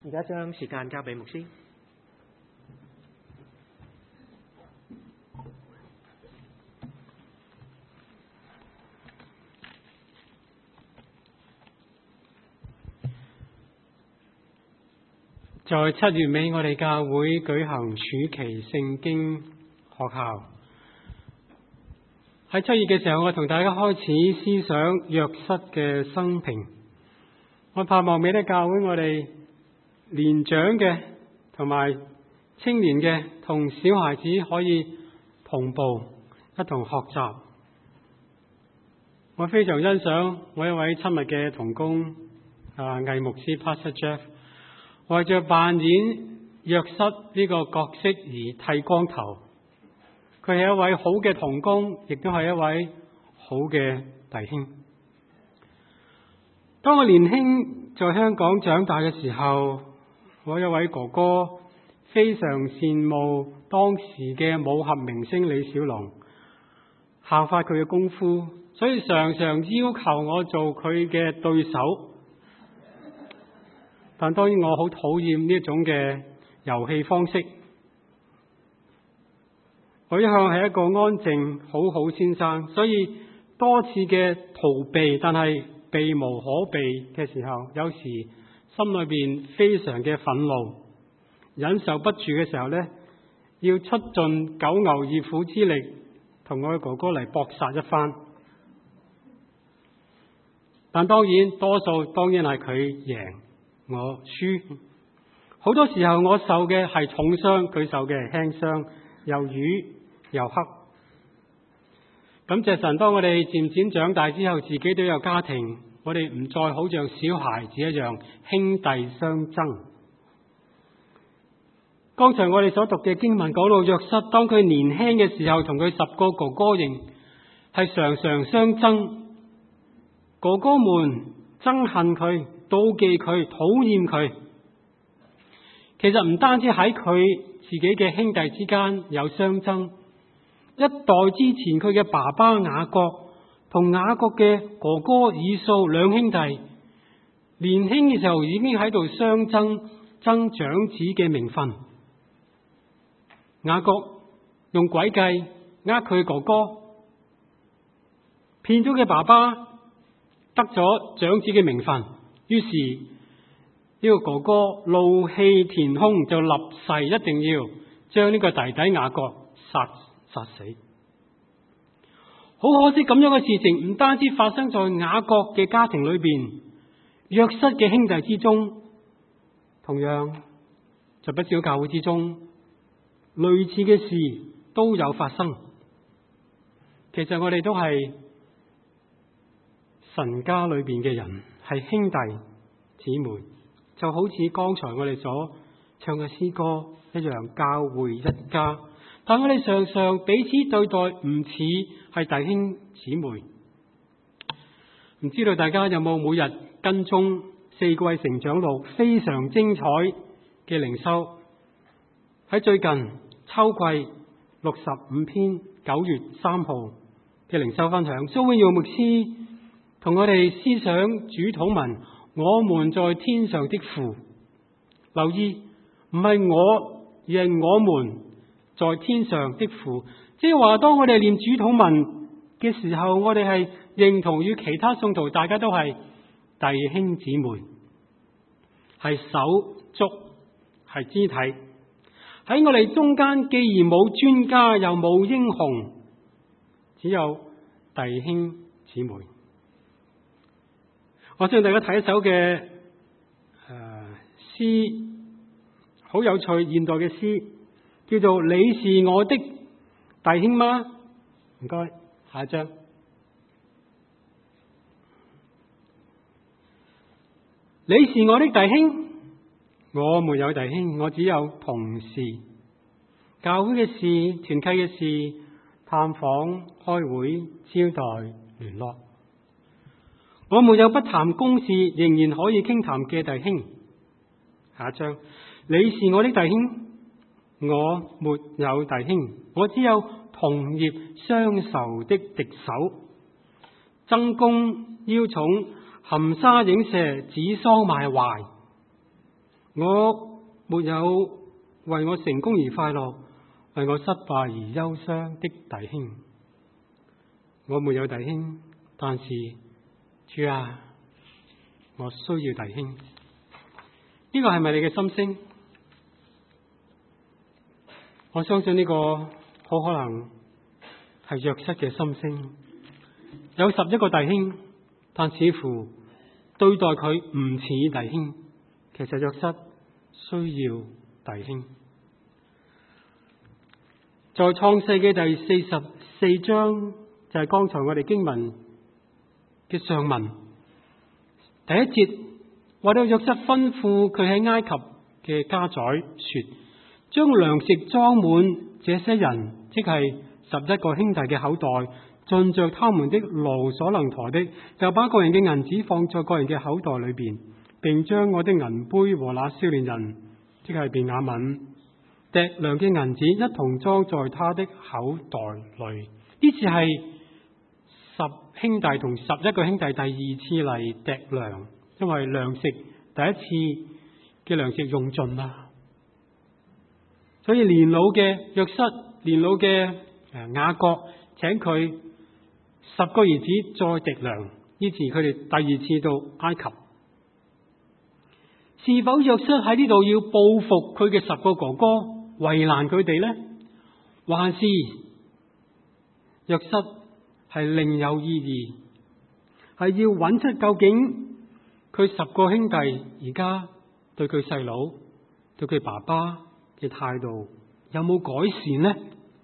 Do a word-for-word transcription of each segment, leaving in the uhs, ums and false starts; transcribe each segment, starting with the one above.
而家將時間交俾牧師。 在七月尾，我哋教會舉行暑期聖經學校。喺七月嘅時候，我同大家開始思想約瑟嘅生平。我盼望美德教會我哋年長嘅同埋青年嘅同小孩子可以同步一同學習。我非常欣賞我一位親密嘅同工啊，魏牧師 Pastor Jeff，為着扮演約瑟呢個角色而剃光頭。佢係一位好嘅同工，亦都係一位好嘅弟兄。當我年輕在香港長大嘅時候，我有一位哥哥非常羨慕當時嘅武俠明星李小龍，效法佢嘅功夫，所以常常要求我做佢嘅對手。但當然我好討厭呢一種嘅遊戲方式。我一向係一個安靜好好先生，所以多次嘅逃避，但係避無可避嘅時候，有時心裏邊非常嘅憤怒，忍受不住嘅時候呢，要出盡九牛二虎之力，同我嘅哥哥嚟搏殺一番。但當然多數當然係佢贏，我輸。好多時候我受嘅係重傷，佢受嘅係輕傷，又瘀又黑。感謝神，當我哋漸漸長大之後，自己都有家庭，我哋唔再好像小孩子一樣兄弟相爭。剛才我哋所讀嘅經文講到約瑟，當佢年輕嘅時候，同佢十個哥哥仍係常常相爭，哥哥們憎恨佢、妒忌佢、討厭佢。其實唔單止喺佢自己嘅兄弟之間有相爭，一代之前佢嘅爸爸雅各同雅各嘅哥哥以掃兩兄弟，年輕嘅時候已經喺度相爭，爭長子嘅名分。雅各用詭計呃佢哥哥，騙咗佢爸爸，得咗長子嘅名分。於是呢個哥哥怒氣填胸，就立誓一定要將呢個弟弟雅各殺殺死。好可惜，咁樣嘅事情唔單止發生在雅各嘅家庭裏邊，約瑟嘅兄弟之中，同樣在不少教會之中，類似嘅事都有發生。其實我哋都係神家裏邊嘅人，係兄弟姊妹，就好似剛才我哋所唱嘅詩歌一樣，教會一家。但我哋常常彼此對待唔似係弟兄姊妹。唔知道大家有冇每日跟蹤四季成長路非常精彩嘅靈修？喺最近秋季六十五篇九月三號嘅靈修分享，蘇永耀牧師同我哋思想主禱文，我們在天上的父。留意，唔係我，而係我們在天上的父。即係話，當我哋念主禱文嘅時候，我哋係認同與其他信徒，大家都係弟兄姊妹，係手足，係肢體。喺我哋中間，既然冇專家，又冇英雄，只有弟兄姊妹。我想大家睇一首嘅誒、呃、詩，好有趣，現代嘅詩，叫做《你是我的弟兄嗎》。唔該，下一張。你是我的弟兄，我沒有弟兄，我只有同事。教會嘅事、團契嘅事、探訪、開會、招待、聯絡。我沒有不談公事，仍然可以傾談嘅弟兄。下一章，你是我的弟兄，我沒有弟兄，我只有同業相仇的敵手，爭功邀寵，含沙影射，指桑罵槐。 我沒有為我成功而快樂，為我失敗而憂傷的弟兄。我沒有弟兄，但是主啊，我需要弟兄。呢個係咪你嘅心聲？我相信呢個好可能係約瑟嘅心聲。有十一個弟兄，但似乎對待佢唔似弟兄。其實約瑟需要弟兄。在創世記第四十四章，就係、是、剛才我哋經文嘅上文第一節，話到約瑟吩咐佢喺埃及嘅家宰說，將糧食裝滿這些人，即係十一個兄弟嘅口袋，盡着他們的驢所能抬的，就把各人嘅銀子放在各人嘅口袋裏邊，並將我的銀杯和那少年人，即係便雅憫糴糧嘅銀子一同裝在他的口袋裏。呢次係十兄弟同十一個兄弟第二次嚟糴糧，因為糧食第一次嘅糧食用盡啦。所以年老嘅約瑟、年老嘅誒雅各請佢十個兒子再糴糧，呢次佢哋第二次到埃及。是否約瑟喺呢度要報復佢嘅十個哥哥，為難佢哋呢？還是約瑟係另有意義，係要揾出究竟佢十個兄弟而家對佢細佬、對佢爸爸嘅態度有冇改善呢？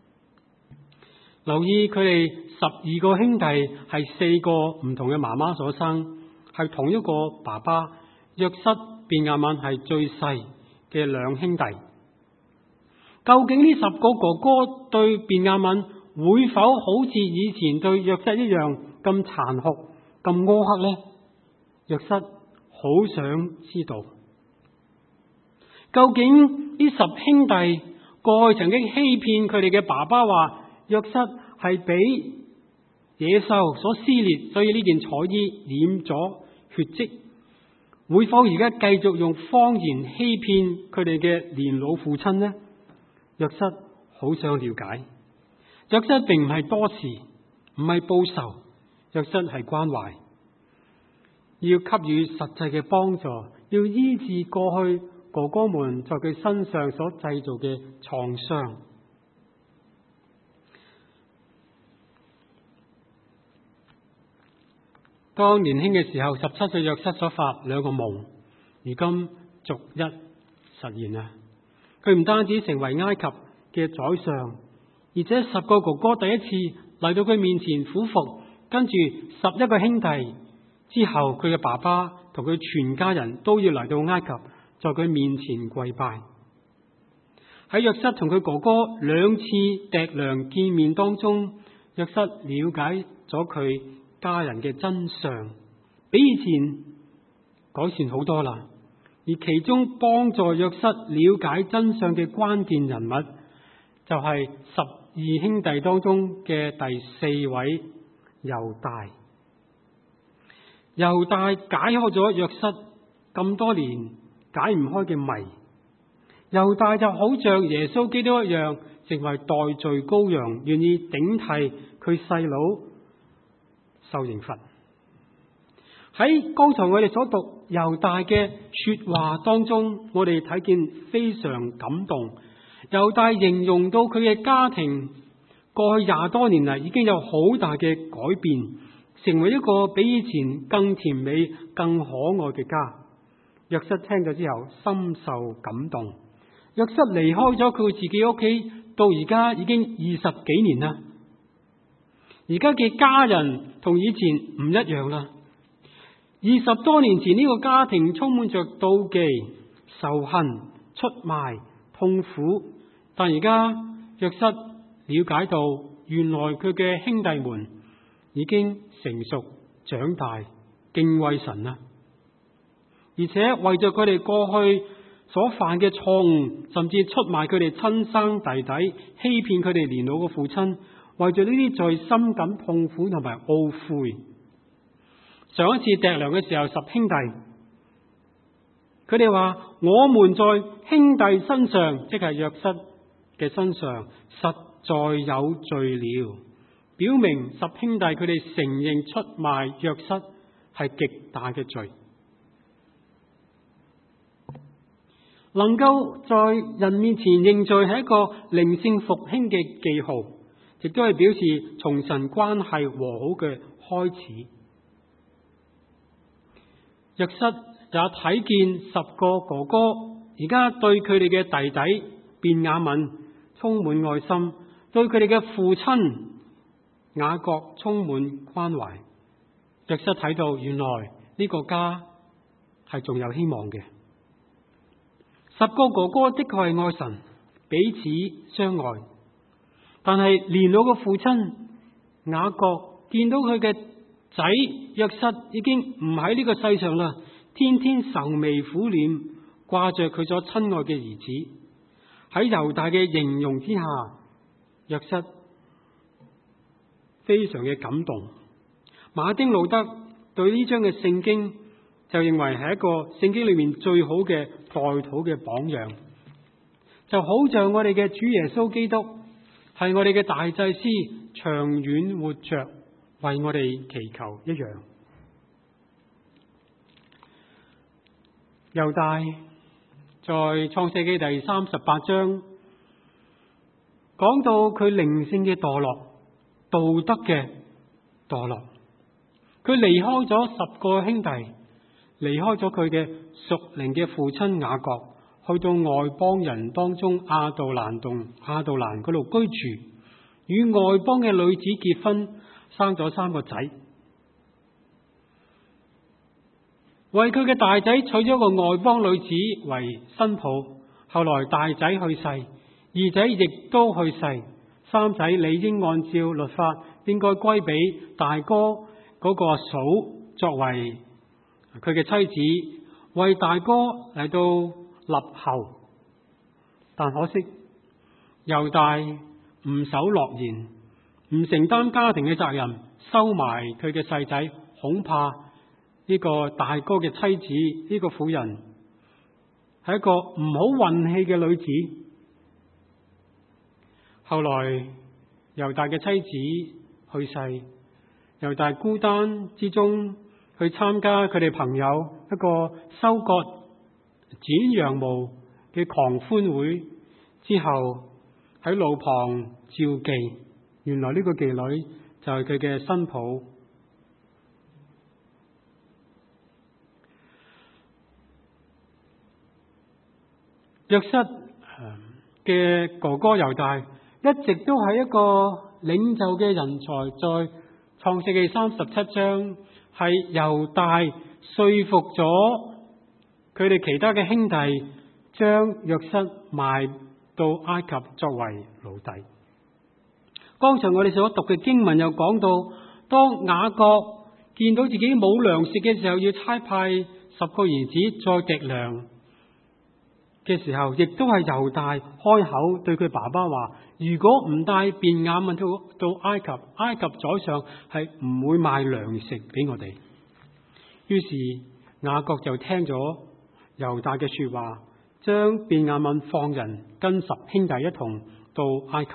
留意佢哋十二個兄弟係四個唔同嘅媽媽所生，係同一個爸爸。約瑟、便雅憫係最細嘅兩兄弟。究竟呢十個哥哥對便雅憫會否好似以前對約瑟一樣咁殘酷、咁苛刻呢？約瑟好想知道，究竟呢十兄弟過去曾經欺騙佢哋嘅爸爸，話約瑟係俾野獸所撕裂，所以呢件彩衣染咗血跡，會否而家繼續用謊言欺騙佢哋嘅年老父親呢？約瑟好想了解。約瑟並唔係多事，唔係報仇，約瑟係關懷，要給予實際嘅幫助，要醫治過去哥哥們在佢身上所製造嘅創傷。當年輕嘅時候，十七歲約瑟所發兩個夢，如今逐一實現啦。佢唔單止成為埃及嘅宰相，而且十個哥哥第一次嚟到佢面前俯伏，跟住十一個兄弟之後，佢嘅爸爸同佢全家人都要嚟到埃及，在佢面前跪拜。喺約瑟同佢哥哥兩次糴糧見面當中，約瑟了解咗佢家人嘅真相，比以前改善好多啦。而其中幫助約瑟了解真相嘅關鍵人物，就係十二兄弟當中嘅第四位猶大。猶大解開咗約瑟咁多年解唔開嘅謎。猶大就好像耶穌基督一樣，成為代罪羔羊，願意頂替佢細佬受刑罰。喺剛才我哋所讀猶大嘅說話當中，我哋睇見非常感動。猶大形容到佢嘅家庭過去廿多年嚟已經有好大嘅改變，成為一個比以前更甜美、更可愛嘅家。約瑟聽咗之後深受感動。約瑟離開咗佢自己屋企到而家已經二十幾年啦。而家嘅家人同以前唔一樣啦。二十多年前呢個家庭充滿着妒忌、仇恨、出賣、痛苦，但而家約瑟了解到，原來佢嘅兄弟們已經成熟長大，敬畏神啦。而且為咗佢哋過去所犯嘅錯誤，甚至出賣佢哋親生弟弟，欺騙佢哋年老嘅父親，為咗呢啲罪深感痛苦同埋懊悔。上一次糴糧嘅時候，十兄弟佢佢哋話：我們在兄弟身上，即係約瑟嘅身上，實在有罪了。表明十兄弟佢哋承認出賣約瑟係極大嘅罪。能夠在人面前認罪係一個靈性復興嘅記號，亦都係表示從神關係和好嘅開始。約瑟也睇見十個哥哥而家對佢哋嘅弟弟便雅憫充滿愛心，對佢哋嘅父親雅各充滿關懷。約瑟睇到原來呢個家係仲有希望嘅。十個哥哥的確係愛神，彼此相愛，但係年老嘅父親雅各見到佢嘅仔約瑟已經唔喺呢個世上啦，天天愁眉苦臉，掛着佢所親愛嘅兒子。喺猶大嘅形容之下，約瑟非常嘅感動。馬丁路德對呢章嘅聖經就認為係一個聖經裏面最好嘅代禱嘅榜樣，就好像我哋嘅主耶穌基督係我哋嘅大祭司，長遠活着為我哋祈求一樣。猶大在創世記第三十八章講到佢靈性嘅墮落，道德嘅墮落，佢離開咗十個兄弟，離開咗佢嘅屬靈嘅父親雅各，去到外邦人當中亞杜蘭洞亞杜蘭嗰度居住，與外邦嘅女子結婚，生咗三個仔，為佢嘅大仔娶咗個外邦女子為新抱。後來大仔去世，二仔亦都去世，三仔理應按照律法應該歸俾大哥嗰個阿嫂作為佢嘅妻子，為大哥嚟到立後。但可惜猶大唔守諾言，唔承擔家庭嘅責任，收埋佢嘅細仔，恐怕呢個大哥嘅妻子呢、這個婦人係一個唔好運氣嘅女子。後來猶大嘅妻子去世，猶大孤單之中去參加佢哋朋友一個收割剪羊毛嘅狂歡會之後，喺路旁召妓，原來呢個妓女就係佢嘅新抱。約瑟嘅哥哥猶大一直都係一個領袖嘅人才，在創世記三十七章係猶大說服咗佢哋其他嘅兄弟，將約瑟賣到埃及作為奴隸。剛才我哋所讀嘅經文又講到，當雅各見到自己冇糧食嘅時候，要差派十個兒子再糴糧嘅時候，亦都係猶大開口對佢爸爸話：如果唔帶便雅憫到到埃及，埃及宰相係唔會賣糧食俾我哋。於是雅各就聽咗猶大嘅說話，將便雅憫放人，跟十兄弟一同到埃及。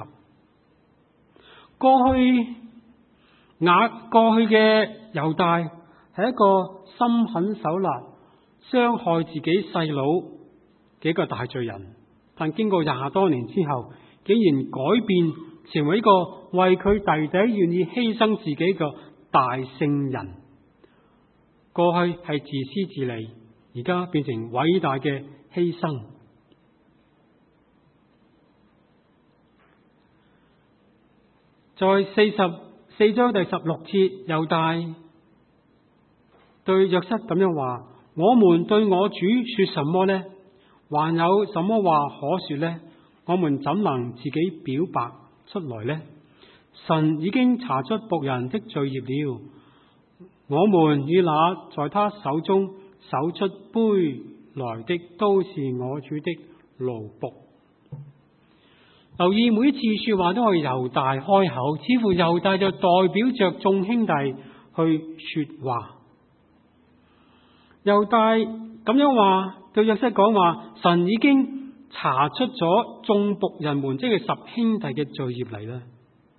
過去雅過去嘅猶大係一個心狠手辣、傷害自己細佬嘅一個大罪人，但經過廿多年之後，竟然改變成為一個為佢弟弟願意犧牲自己嘅大聖人。過去係自私自利，而家變成偉大嘅犧牲。在四十四章第十六節，猶大對約瑟咁樣話：我們對我主說什麼呢？還有什麼話可說呢？我們怎能自己表白出來呢？神已經查出僕人的罪孽了。我們與那在他手中搜出杯來的，都是我主的奴僕。留意每一次說話都係猶大開口，似乎猶大就代表着眾兄弟去說話。猶大咁樣話對約瑟講話，神已經查出咗眾僕人們，即係十兄弟嘅罪孽嚟啦。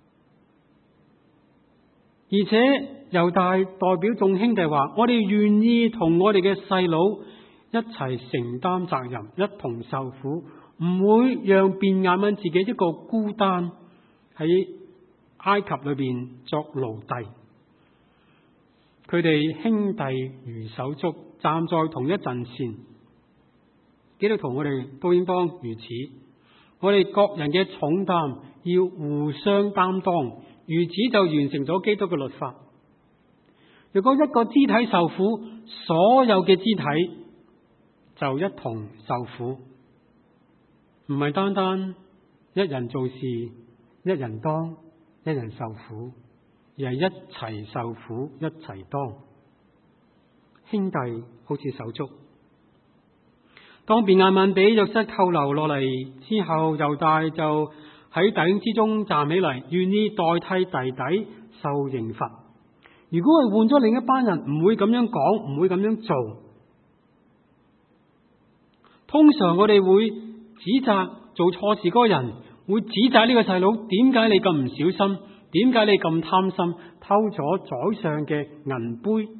而且猶大代表眾兄弟話：我哋願意同我哋嘅細佬一齊承擔責任，一同受苦，唔會讓便雅憫自己一個孤單喺埃及裏邊作奴隸。佢哋兄弟如手足，站在同一陣線。基督徒我哋都應當如此。我哋各人嘅重擔要互相擔當，如此就完成咗基督嘅律法。如果一個肢體受苦，所有嘅肢體就一同受苦，唔係單單一人做事，一人當，一人受苦，而係一齊受苦，一齊當。兄弟好似手足。當便雅憫俾約瑟扣留落嚟之後，猶大就喺弟兄之中站起嚟，願意代替弟弟受刑罰。如果係換咗另一班人，唔會咁樣講，唔會咁樣做。通常我哋會指責做錯事嗰個人，會指責呢個細佬，點解你咁唔小心？點解你咁貪心，偷咗宰相嘅銀杯？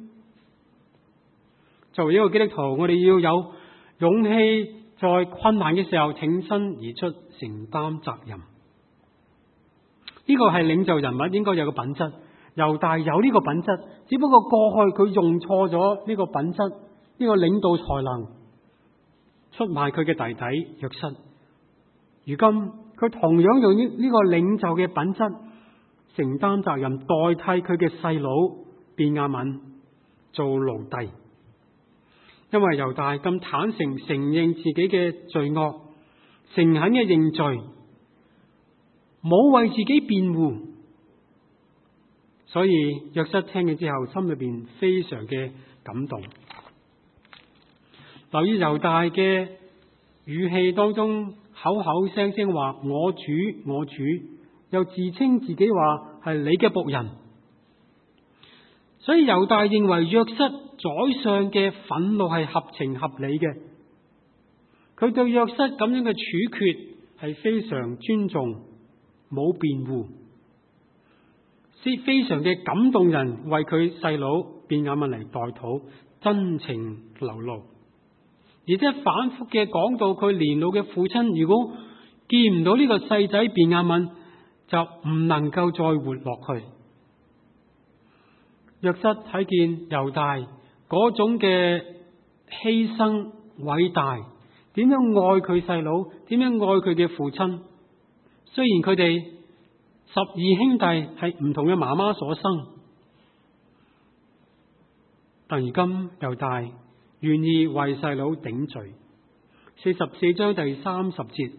作為一個基督徒，我哋要有勇氣在困難嘅時候挺身而出，承擔責任。呢個係領袖人物應該有嘅品質。猶大有呢個品質，只不過過去佢用錯咗呢個品質，呢個領導才能，出賣佢嘅弟弟約瑟。如今佢同樣用呢呢個領袖嘅品質，承擔責任，代替佢嘅細佬便雅憫做奴隸。因為猶大咁坦誠承認自己嘅罪惡，誠懇嘅認罪，冇為自己辯護，所以約瑟聽咗之後，心裏邊非常嘅感動。留意猶大嘅語氣當中，口口聲聲話我主我主，又自稱自己話係你嘅僕人。所以猶大認為約瑟宰相嘅憤怒係合情合理嘅，佢對約瑟咁樣嘅處決係非常尊重，冇辯護，是非常嘅感動人，為佢細佬便雅憫嚟代禱，真情流露，而且反覆嘅講到佢年老嘅父親，如果見唔到呢個細仔便雅憫，就唔能夠再活落去。約瑟睇見猶大嗰種嘅犧牲偉大，點樣愛佢細佬，點樣愛佢嘅父親。雖然佢哋十二兄弟係唔同嘅媽媽所生，但如今猶大願意為細佬頂罪。四十四章第三十節，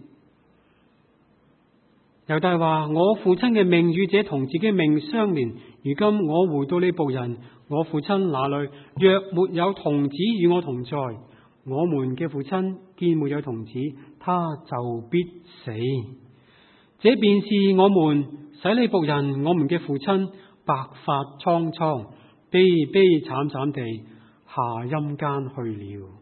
猶大話：我父親嘅命與這童子嘅命相連。如今我回到你僕人我父親那裏，若沒有童子與我同在，我們嘅父親見沒有童子，他就必死。這便是我們使你僕人我們嘅父親白髮蒼蒼，悲悲慘慘地下陰間去了。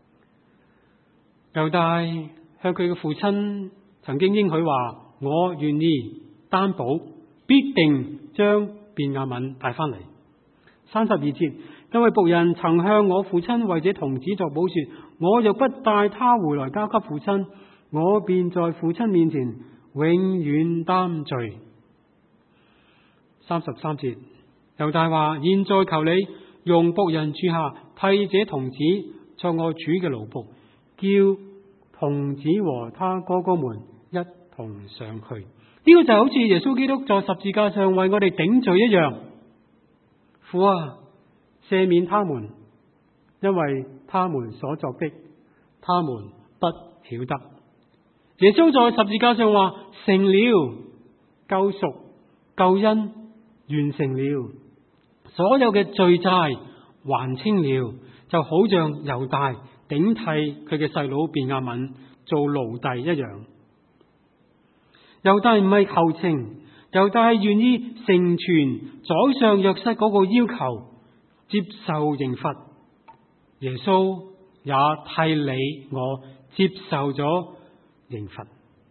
猶大向佢嘅父親曾經應許話：我願意擔保，必定將便雅憫帶翻嚟。三十二節，因為僕人曾向我父親為這童子作保說：我若不帶他回來交給父親，我便在父親面前永遠擔罪。三十三節，猶大話：現在求你用僕人住下，替這童子作我主嘅奴僕，叫童子和他哥哥們一同上去。呢、這個就好似耶穌基督在十字架上為我哋頂罪一樣。父啊，赦免他們，因為他們所作的，他們不曉得。耶穌在十字架上話：成了，救贖救恩完成了，所有嘅罪債還清了，就好像猶大頂替佢嘅細佬便雅憫做奴隸一樣。猶大唔係求情，猶大係願意成全宰相約瑟嗰個要求，接受刑罰。耶穌也替你我接受咗刑罰。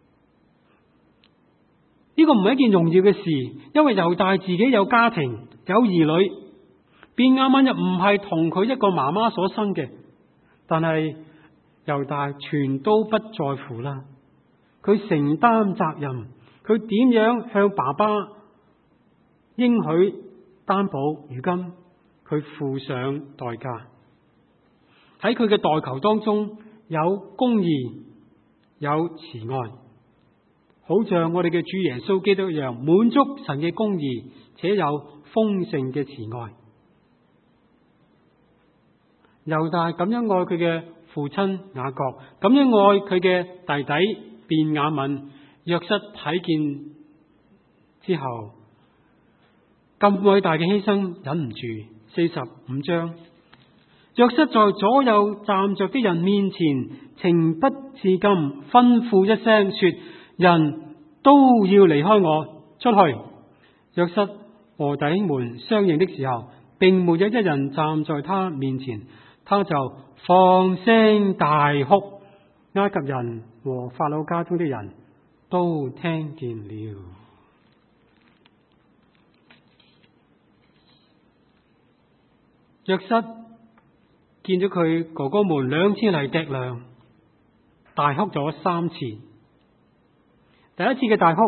呢個唔係一件容易嘅事，因為猶大自己有家庭有兒女，便雅憫又唔係同佢一個媽媽所生嘅，但係猶大全都不在乎啦。佢承擔責任，佢點樣向爸爸應許擔保，如今佢付上代價。喺佢嘅代求當中有公義，有慈愛，好像我哋嘅主耶穌基督一樣，滿足神嘅公義，且有豐盛嘅慈愛。猶大咁樣愛佢嘅父親雅各，咁樣愛佢嘅弟弟便雅憫。約瑟睇見之後，咁偉大嘅犧牲，忍唔住。四十五章，約瑟在左右站着的人面前，情不自禁吩咐一聲說：人都要離開我出去。約瑟和弟兄們相認的時候，並沒有一人站在他面前，他就放聲大哭。埃及人和法老家中的人都聽見了。約瑟見咗佢哥哥們兩次嚟糴糧，大哭咗三次。第一次嘅大哭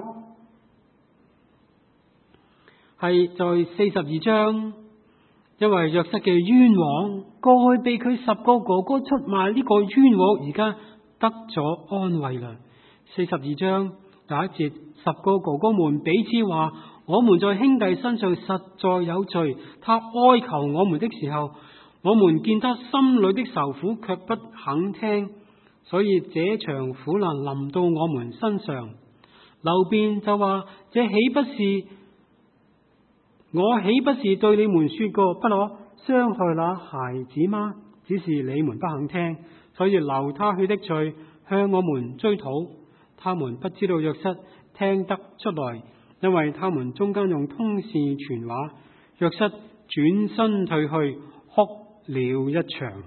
係在四十二章，因為約瑟嘅冤枉，過去被佢十個哥哥出賣呢個冤枉，而家得咗安慰啦。四十二章第一節，十個哥哥們彼此話：我們在兄弟身上實在有罪。他哀求我們的時候，我們見他心裏的愁苦，卻不肯聽，所以這場苦難臨到我們身上。流便就話：這豈不是我豈不是對你們說過，不可傷害那孩子嗎？只是你們不肯聽，所以流他血的罪向我們追討。他們不知道約瑟聽得出來，因為他們中間用通事傳話。約瑟轉身退去，哭了一場。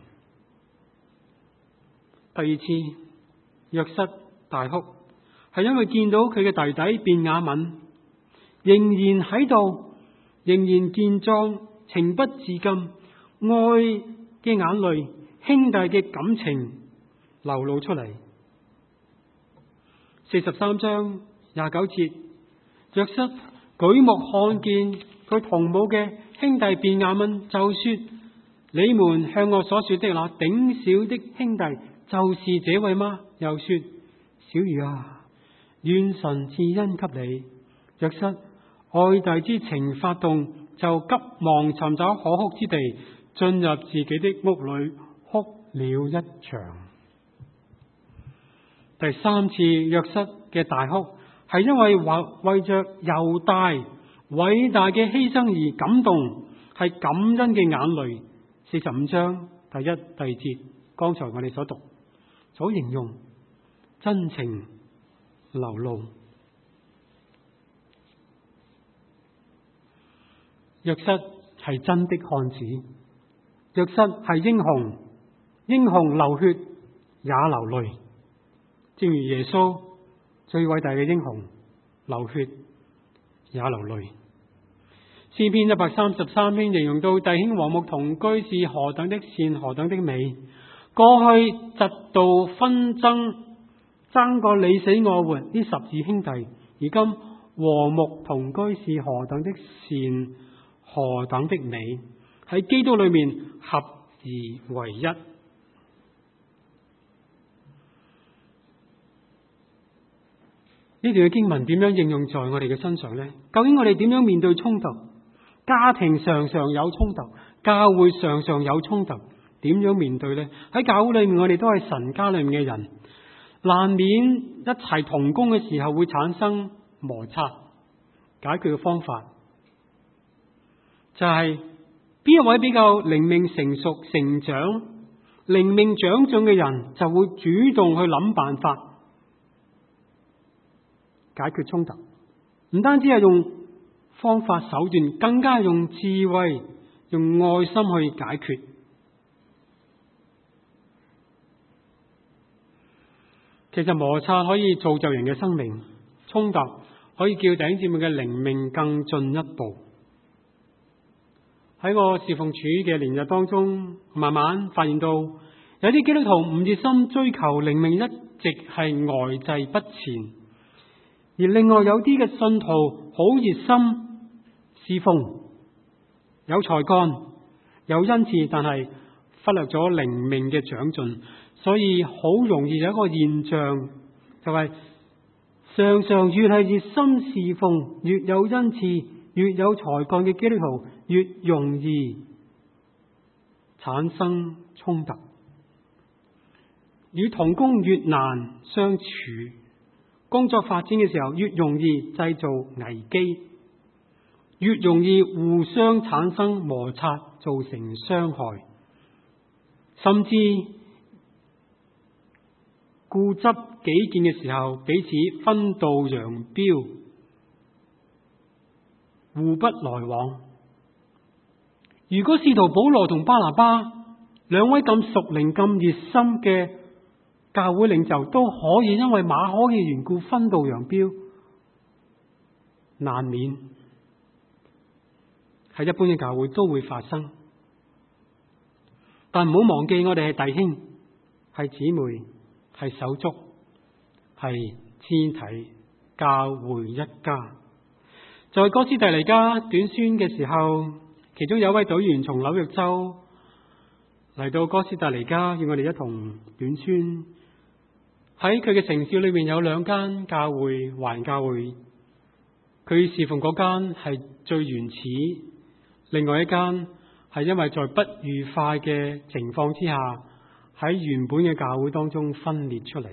第二次，約瑟大哭，係因為見到佢嘅弟弟便雅憫仍然喺度，仍然健壯，情不自禁，愛嘅眼淚、兄弟嘅感情流露出嚟。四十三章廿九節，約瑟舉目看見佢同母嘅兄弟便雅憫，就說：你們向我所說的那頂小的兄弟，就是這位嗎？又說：小兒啊，願神賜恩給你。約瑟愛弟之情發動，就急忙尋找可哭之地，進入自己的屋裏哭了一場。第三次約瑟嘅大哭，係因為為為着猶大偉大嘅犧牲而感動，係感恩嘅眼淚。四十五章第一、第二節，剛才我哋所讀所形容真情流露。約瑟係真的漢子，約瑟係英雄，英雄流血也流淚。正如耶穌最偉大嘅英雄，流血也流淚。詩篇一百三十三篇形容到弟兄和睦同居是何等的善，何等的美。過去嫉妒紛爭，爭個你死我活，呢十二兄弟，而今和睦同居是何等的善，何等的美。喺基督裏面合而為一。呢段嘅經文點樣應用在我哋嘅身上呢？究竟我哋點樣面對衝突？家庭常常有衝突，教會常常有衝突，點樣面對呢？喺教會裏面，我哋都係神家裏面嘅人，難免一齊同工嘅時候會產生摩擦。解決嘅方法就係邊一位比較靈命成熟、成長、靈命長進嘅人，就會主動去諗辦法解決衝突，唔單止係用方法手段，更加用智慧、用愛心去解決。 其實摩擦可以造就人嘅生命，衝突可以叫弟兄姊妹嘅靈命更進一步。喺我侍奉主嘅年日當中，慢慢發現到有啲基督徒唔熱心追求靈命，一直係呆滯不前；而另外有啲嘅信徒好熱心侍奉，有才幹有恩賜，但係忽略咗靈命嘅長進，所以好容易有一個現象，就係、是、常常越係熱心侍奉，越有恩賜，越有才幹嘅基督徒，越容易產生衝突，與同工越難相處，工作發展嘅時候越容易製造危機，越容易互相產生摩擦，造成傷害，甚至固執己見嘅時候，彼此分道揚鑣，互不來往。如果使徒保羅同巴拿巴兩位咁屬靈、咁熱心嘅教會領袖都可以因為馬可嘅緣故分道揚鑣，難免喺一般嘅教會都會發生。但唔好忘記，我哋係弟兄，係姊妹，係手足，係肢體，教會一家。在哥斯提黎加短宣嘅時候，其中有一位隊員從紐約州嚟到哥斯達黎加，與我哋一同短宣。喺佢嘅城市裏面有兩間教會，華人教會，佢侍奉嗰間係最原始，另外一間係因為在不愉快嘅情況之下，喺原本嘅教會當中分裂出嚟。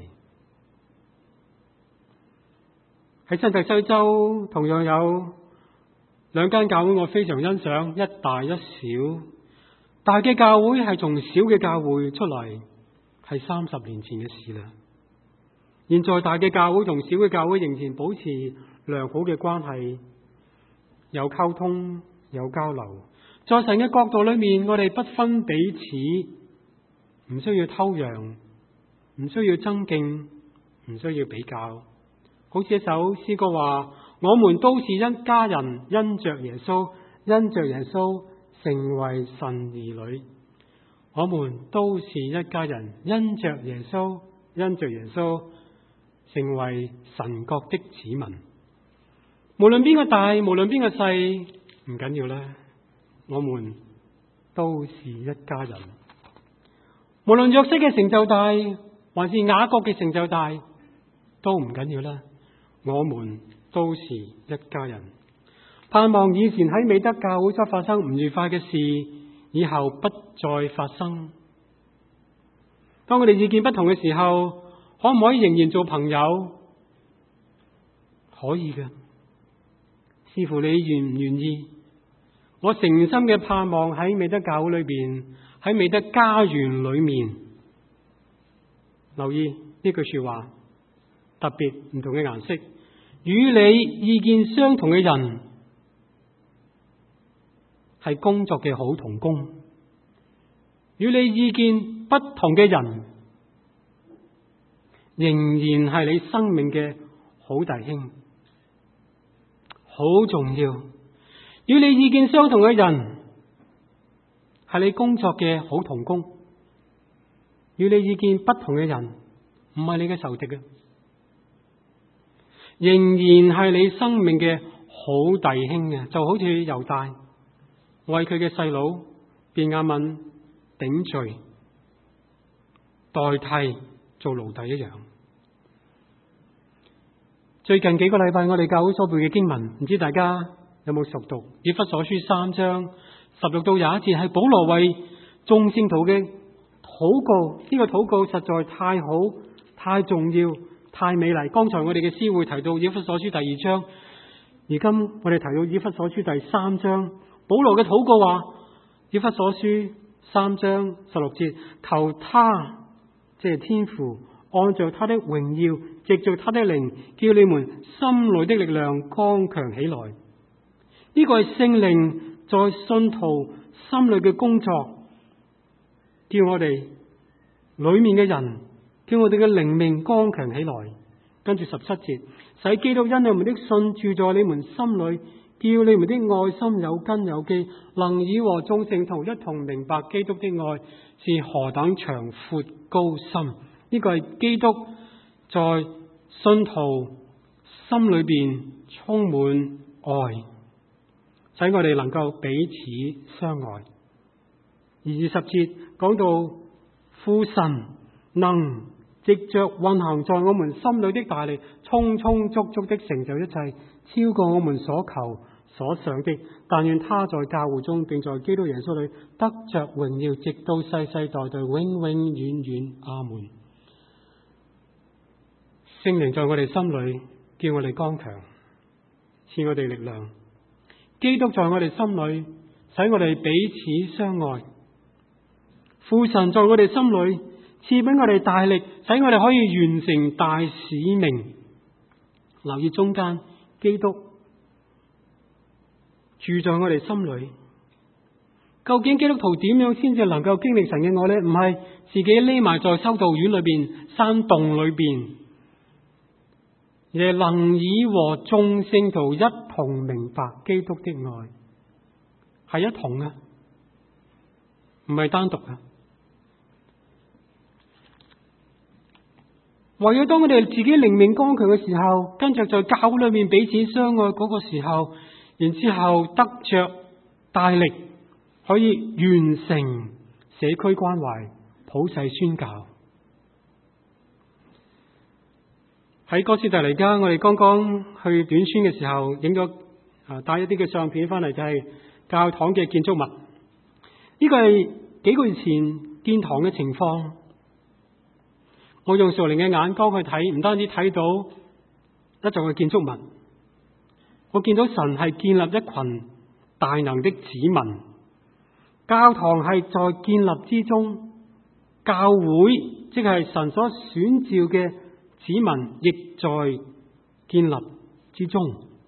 喺新澤西州同樣有兩間教會，我非常欣賞，一大一小。大嘅教會係從小嘅教會出嚟，係三十年前嘅事啦。現在大嘅教會同小嘅教會仍然保持良好嘅關係，有溝通，有交流。在神嘅角度裏面，我哋不分彼此，唔需要偷揚，唔需要爭競，唔需要比較。好似一首詩歌話：我們都是一家人，因着耶穌，因着耶穌成為神兒女。我們都是一家人，因着耶穌，因着耶穌成為神國的子民。無論邊個大，無論邊個細，唔緊要啦。我們都是一家人。無論約瑟嘅成就大，還是雅各嘅成就大，都唔緊要啦。我們都是一家人。盼望以前喺美德教會所發生唔愉快嘅事，以後不再發生。當我哋意見不同嘅時候，可唔可以仍然做朋友？可以嘅，視乎你願唔願意。我誠心嘅盼望喺美德教會裏邊，喺美德家園裏面，留意呢句說話，特別唔同嘅顏色，與你意見相同嘅人係工作嘅好同工，與你意見不同嘅人仍然係你生命嘅好弟兄，好重要。與你意見相同嘅人係你工作嘅好同工，與你意見不同嘅人唔係你嘅仇敵嘅，仍然係你生命嘅好弟兄嘅，就好似猶大為佢嘅細佬便雅憫頂罪，代替做奴隸一樣。最近幾個禮拜我哋教會所背嘅經文，唔知大家有冇熟讀？以弗所書三章十六到廿一節，係保羅為眾聖徒嘅禱告。呢個禱告實在太好、太重要、太美麗。剛才我哋嘅詩會提到以弗所書第二章，而今我哋提到以弗所書第三章。保羅嘅禱告話：以弗所書三章十六節，求他即係天父，按照他的榮耀，藉着他的靈，叫你們心裏的力量剛強起來。呢個係聖靈在信徒心裏嘅工作，叫我哋裏面嘅人叫我哋嘅靈命剛強起來。跟住十七節，使基督因你們的信住在你們心裏，叫你們的愛心有根有基，能以和眾聖徒一同明白基督的愛是何等長闊高深。呢、這個係基督在信徒心裏邊充滿愛，使我哋能夠彼此相愛。而二十節講到父神能藉着運行在我們心裏的大力，充充足足的成就一切，超過我們所求所想的。但願他在教會中，並在基督耶穌裏得着榮耀，直到世世代代，永永遠遠。阿門。聖靈在我哋心裏，叫我哋剛強，賜我哋力量。基督在我哋心裏，使我哋彼此相愛。父神在我哋心裏，賜俾我哋大力，使我哋可以完成大使命。留意中間，基督住在我哋心裏。究竟基督徒點樣先至能夠經歷神嘅愛呢？唔係自己匿埋在修道院裏邊、山洞裏邊，而係能以和眾聖徒一同明白基督的愛，係一同啊，唔係單獨啊。唯有當我哋自己靈命剛強嘅時候，跟着在教會裏面彼此相愛嗰個時候，然之後得着大力，可以完成社區關懷、普世宣教。喺哥斯達黎加，我哋剛剛去短宣嘅時候，影咗啊帶一啲嘅相片翻嚟，就係教堂嘅建築物。呢個係幾個月前建堂嘅情況。我用屬靈嘅眼光去睇，唔單止睇到一座嘅建築物，我見到神係建立一群大能的子民。教堂係在建立之中，教會即係神所選召嘅子民，亦在建立之中。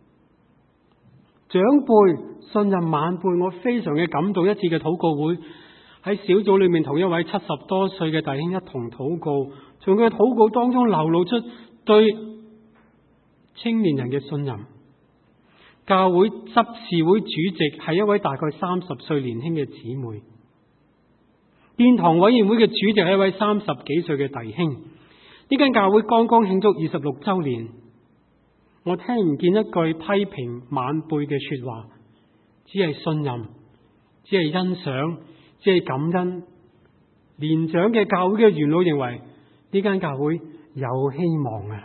長輩信任晚輩，我非常嘅感動。一次嘅禱告會喺小組裏面，同一位七十多歲嘅弟兄一同禱告，從佢嘅禱告當中流露出對青年人嘅信任。教會執事會主席係一位大概三十歲年輕嘅姊妹，建堂委員會嘅主席係一位三十幾歲嘅弟兄。呢間教會剛剛慶祝二十六周年，我聽唔見一句批評晚輩嘅說話，只係信任，只係欣賞，只係感恩。年長嘅教會嘅元老認為呢間教會有希望啊！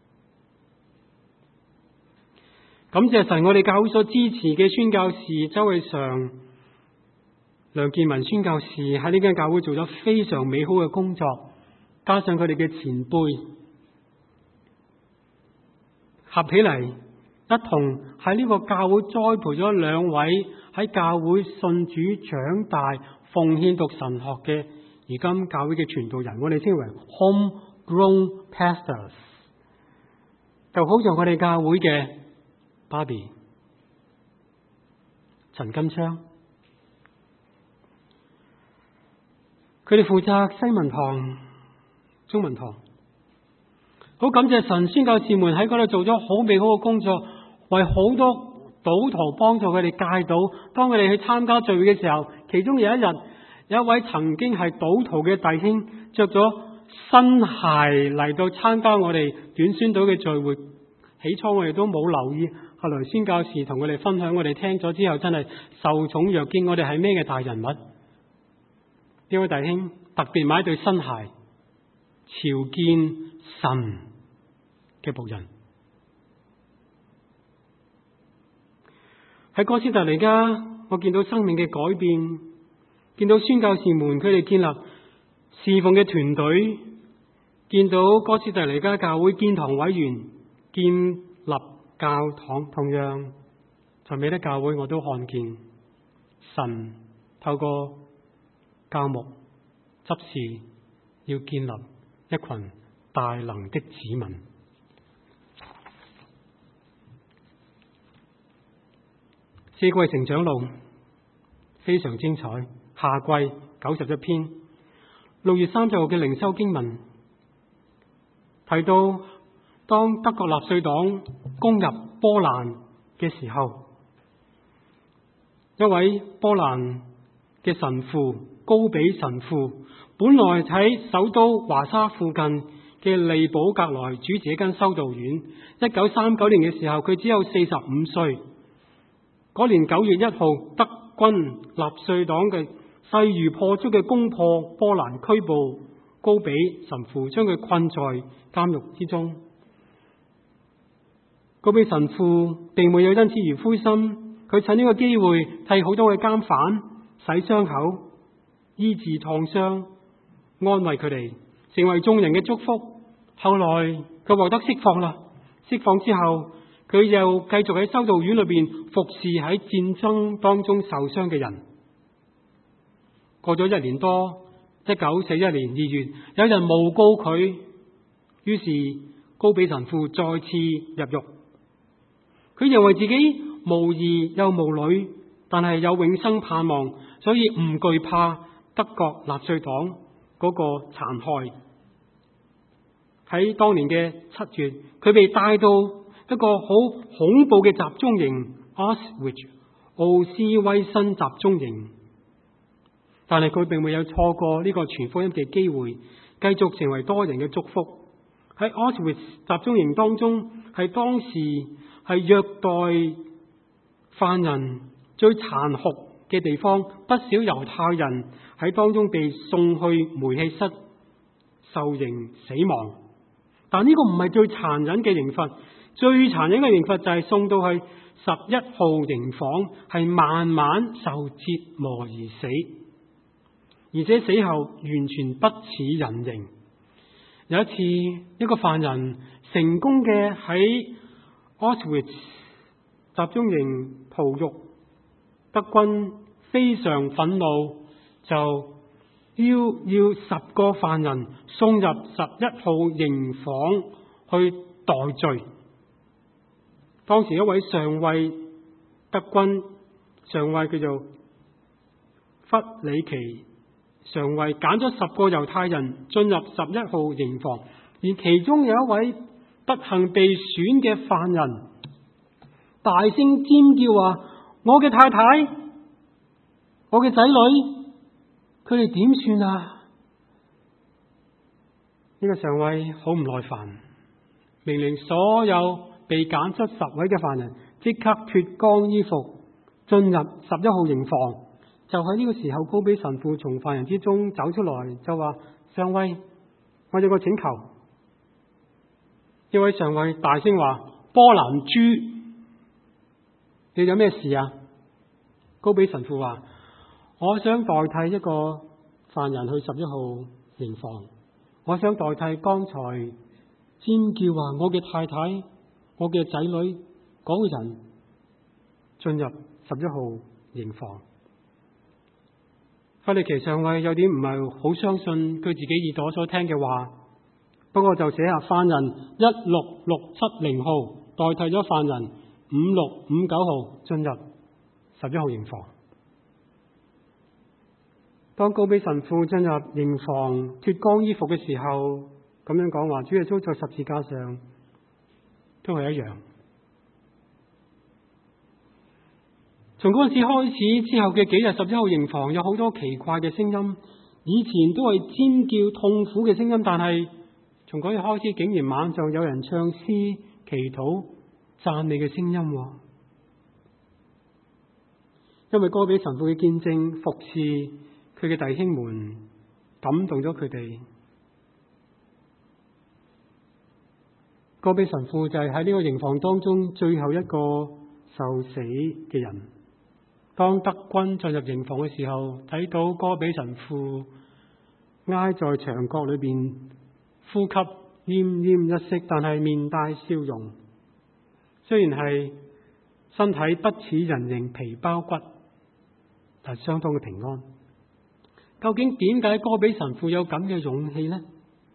感謝神，我哋教會所支持嘅宣教士周偉常、梁建文宣教士喺呢間教會做咗非常美好嘅工作，加上佢哋嘅前輩合起嚟，一同喺呢個教會栽培咗兩位喺教會信主長大、奉獻讀神學嘅而今教會嘅傳道人，我哋稱為 homegrown pastors， 就好似我哋教會嘅芭比、陳金昌，佢哋負責西文堂、中文堂。好感謝神，宣教士們喺嗰度做咗好美好嘅工作，為好多賭徒幫助佢哋戒賭。當佢哋去參加聚會嘅時候，其中有一日，有一位曾經係賭徒嘅弟兄，着咗新鞋嚟到參加我哋短宣隊嘅聚會。起初我哋都冇留意，後來宣教士同佢哋分享，我哋聽咗之後真係受寵若驚。我哋係咩嘅大人物？呢位弟兄特別買對新鞋，朝見神嘅僕人。喺哥斯達黎加，我見到生命嘅改變，見到宣教士們佢哋建立侍奉嘅團隊，見到哥斯達黎加教會建堂委員建立教堂。同樣在美德教會，我都看見神透過教牧執事要建立一群大能的子民。四季成長路非常精彩，夏季九十一篇。六月三十號嘅靈修經文提到當德國納粹黨攻入波蘭嘅時候，一位波蘭嘅神父高比神父，本來喺首都華沙附近嘅利堡格萊主持一間修道院。一九三九年嘅時候，佢只有四十五歲。嗰年九月一號，德軍納粹黨嘅勢如破竹嘅攻破波蘭，拘捕高比神父，將佢困在監獄之中。高比神父並沒有因此而灰心，佢趁呢個機會替好多嘅監犯洗傷口、醫治燙傷、安慰佢哋，成為眾人嘅祝福。後來佢獲得釋放啦，釋放之後佢又繼續喺修道院裏邊服侍喺戰爭當中受傷嘅人。過咗一年多，一九四一年二月，有人誣告佢，於是高比神父再次入獄。佢認為自己無兒又無女，但係有永生盼望，所以唔懼怕德國納粹黨嗰個殘害。喺當年嘅七月，佢被帶到一個好恐怖嘅集中營 Auschwitz 奧斯威辛集中營，但係佢並沒有錯過呢個傳福音嘅機會，繼續成為多人嘅祝福。喺 Auschwitz 集中營當中，係當時係虐待犯人最殘酷嘅地方，不少猶太人喺當中被送去煤氣室受刑死亡。但呢個唔係最殘忍嘅刑罰，最殘忍嘅刑罰就係送到去十一號刑房，係慢慢受折磨而死，而且死後完全不似人形。有一次，一個犯人成功嘅喺 Auschwitz 集中營逃獄，德軍非常憤怒，就要要十個犯人送入十一號刑房去代罪。當時一位上尉，德軍上尉叫做弗里奇上尉，揀咗十個猶太人進入十一號刑房，而其中有一位不幸被選嘅犯人，大聲尖叫話：我嘅太太，我嘅仔女，佢哋點算啊？呢個上尉好唔耐煩，命令所有被揀出十位嘅犯人即刻脫光衣服進入十一號刑房。就喺呢個時候，高比神父從犯人之中走出來，就話：上尉，我有個請求。呢位上尉大聲話：波蘭豬，你有咩事啊？高比神父話：我想代替一個犯人去十一號刑房，我想代替剛才尖叫話我嘅太太、我嘅仔女嗰個人進入十一號刑房。弗里奇上尉有啲唔係好相信佢自己耳朵所聽嘅話，不過就寫下犯人一六六七零號代替咗犯人五六五九號進入十一號刑房。當高比神父進入刑房脫光衣服嘅時候，咁樣講話：主耶穌在十字架上都係一樣。從嗰陣時開始之後嘅幾日，十一號刑房有好多奇怪嘅聲音，以前都係尖叫痛苦嘅聲音，但係從嗰日開始，竟然晚上有人唱詩、祈禱、讚美嘅聲音。因為高比神父嘅見證服侍佢嘅弟兄們，感動咗佢哋。高比神父就係喺呢個刑房當中最後一個受死嘅人。當德軍進入刑房嘅時候，睇到高比神父挨在牆角裏邊，呼吸奄奄一息，但係面帶笑容。雖然係身體不似人形，皮包骨，但係相當嘅平安。究竟點解高比神父有咁嘅勇氣呢？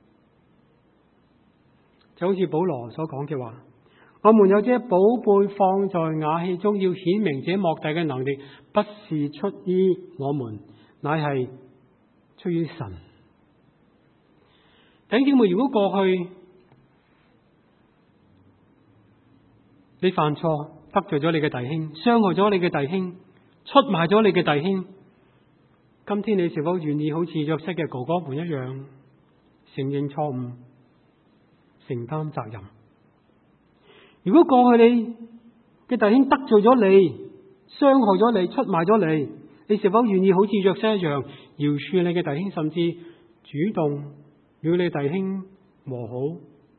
就好似保羅所講嘅話：我們有這寶貝放在瓦器中，要顯明這莫大嘅能力不是出於我們，乃係出於神。弟兄姊妹，如果過去你犯錯得罪咗你嘅弟兄，傷害咗你嘅弟兄，出賣咗你嘅弟兄，今天你是否願意好似約瑟嘅哥哥們一樣，承認錯誤，承擔責任？如果過去你嘅弟兄得罪咗你，傷害咗你，出賣咗你，你是否願意好似約瑟一樣饒恕你嘅弟兄，甚至主動與你弟兄和好？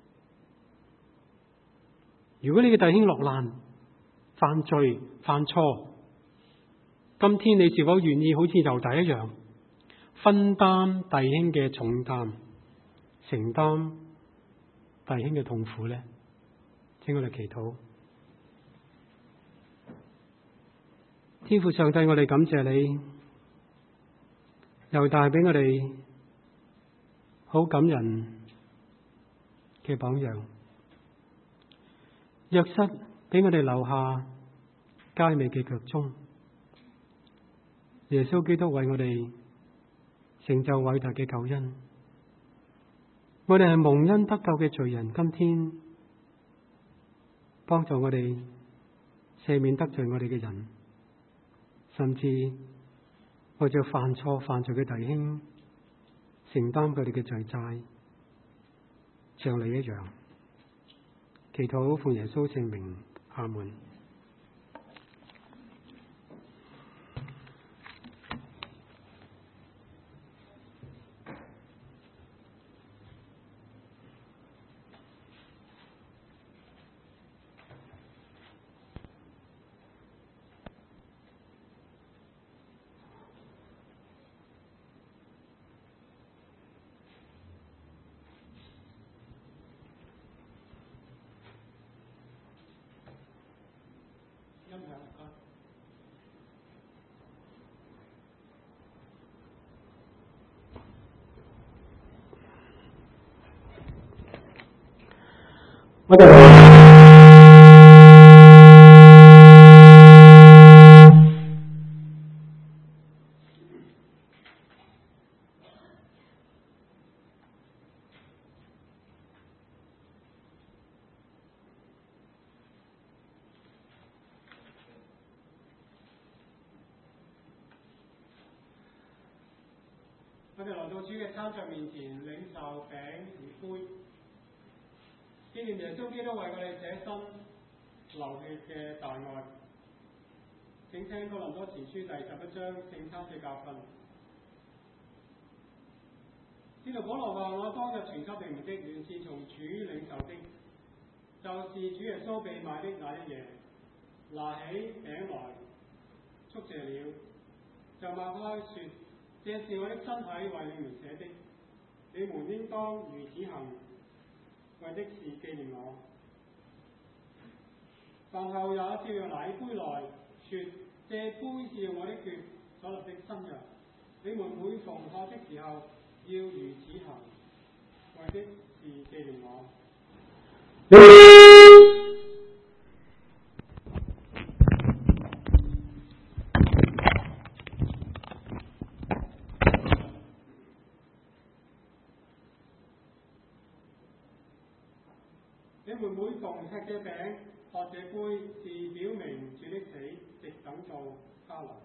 如果你嘅弟兄落難、犯罪、犯錯，今天你是否願意好似猶大一樣分擔弟兄嘅重擔，承擔弟兄嘅痛苦呢？請我哋祈禱。天父上帝，我哋感謝你，猶大俾我哋好感人嘅榜樣，約瑟俾我哋留下佳美嘅腳蹤，耶穌基督為我哋成就偉大嘅救恩。我哋係蒙恩得救嘅罪人，今天幫助我哋赦免得罪我哋嘅人，甚至為咗犯錯犯罪嘅弟兄承擔佢哋嘅罪債，像你一樣。祈禱奉耶穌聖名，阿門。我哋我哋來到主嘅餐桌面前，領受餅與杯，紀念耶穌基督為我哋捨身流血嘅大愛。請聽哥林多前書第十一章聖餐嘅教訓。使徒保羅話：我當日傳給你們的，原是從主領受的，就是主耶穌被賣的那一夜，拿起餅來，祝謝了，就擘開說：這是我的身體，為你們捨的，你們應當如此行，為的是紀念我。飯後也照樣拿起杯來，說：這杯是用我的血所立的新約，你們每逢喝的時候要如此行，為的是紀念我。你們每逢吃這餅、喝這杯，是表明主的死，直等到他來。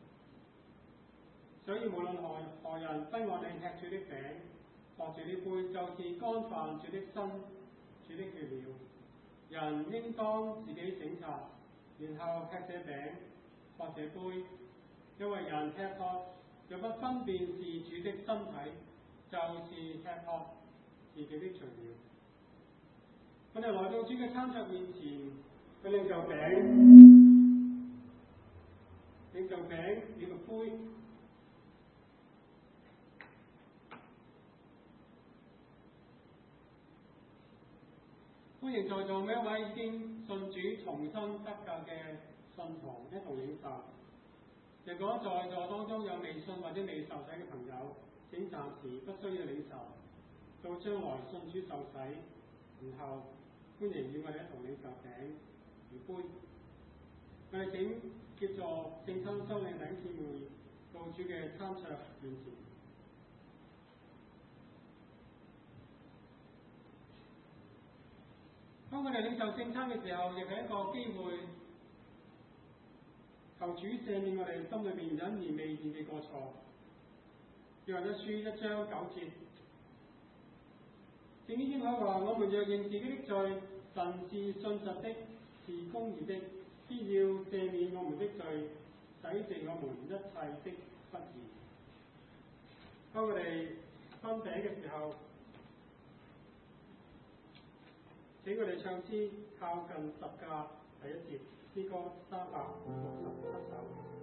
所以無論何何人不按理吃主的餅、喝主的杯，就是干犯主的身、主的血了。人應當自己省察，然後吃這餅、喝這杯，因為人吃喝若不分辨是主的身體，就是吃喝自己的罪了。我哋來到主嘅餐桌面前，佢領受餅，領受餅與個杯。歡迎在座每一位已經信主重生得救嘅信徒一同領受。如果在座當中有未信或者未受洗嘅朋友，請暫時不需要領受，到將來信主受洗，然後歡迎與我哋一同領受餅與杯。我哋請協助聖餐收領弟兄姊妹到主嘅餐桌面前。 當我哋領受聖餐嘅時候，亦係一個機會，求主赦免我哋心裏邊隱而未現嘅過錯。約翰一書一章九節，聖經講話：我們若認自己的罪，神是信實的，是公義的，必要赦免我們的罪，洗淨我們一切的不義。當我哋分餅嘅時候，請我哋唱詩靠近十架第一節，詩歌三百六十七首。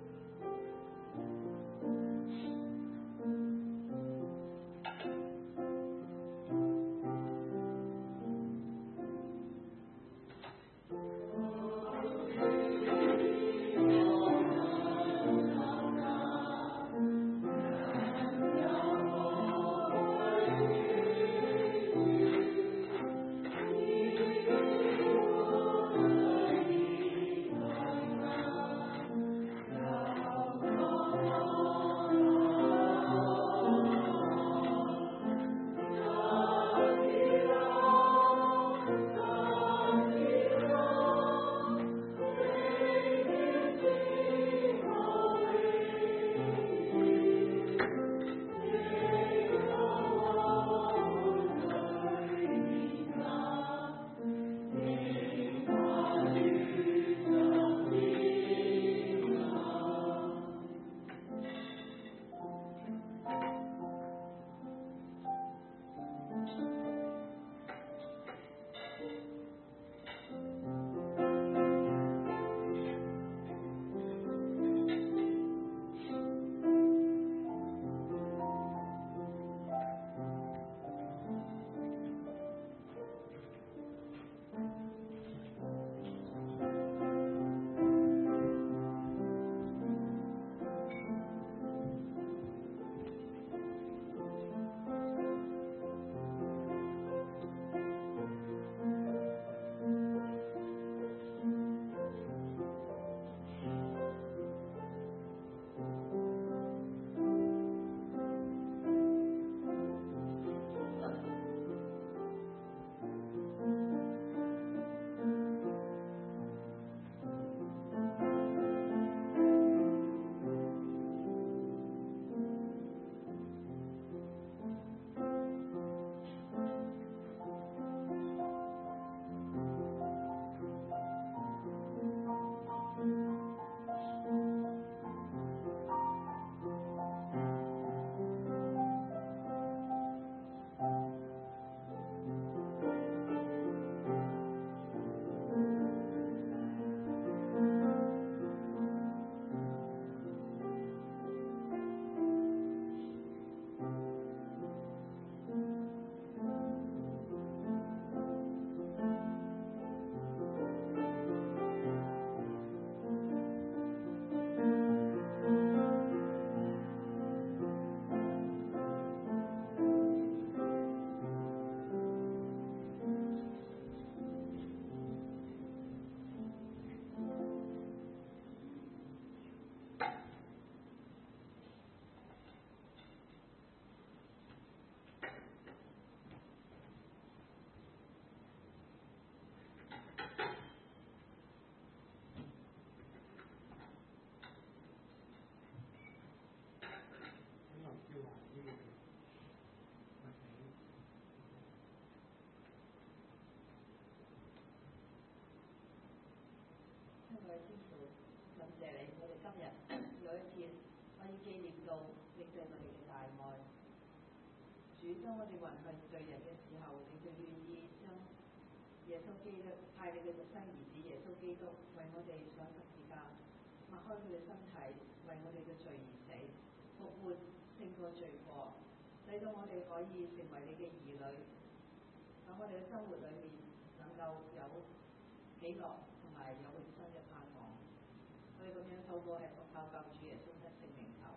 各位天父，感謝你，我哋今日有一天可以紀念到你對我哋嘅大愛。主，當我哋還係罪人嘅時候，你就願意將耶穌基督派你嘅獨生兒子耶穌基督為我哋上十字架，擘開佢嘅身體，為我哋嘅罪而死，復活勝過罪過，使到我哋可以成為你嘅兒女。喺我哋嘅生活裏面能夠有喜樂同埋有永生嘅盼望，所以咁樣透過係靠救主耶穌的聖名求。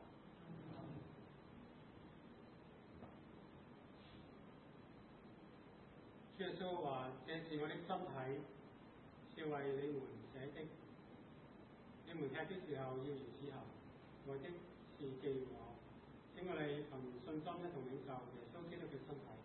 主耶穌話：這是我的身體，是為你們捨的。你們吃的時候要如此行，為的是紀念我。請我哋憑信心一同領受耶穌基督嘅身體。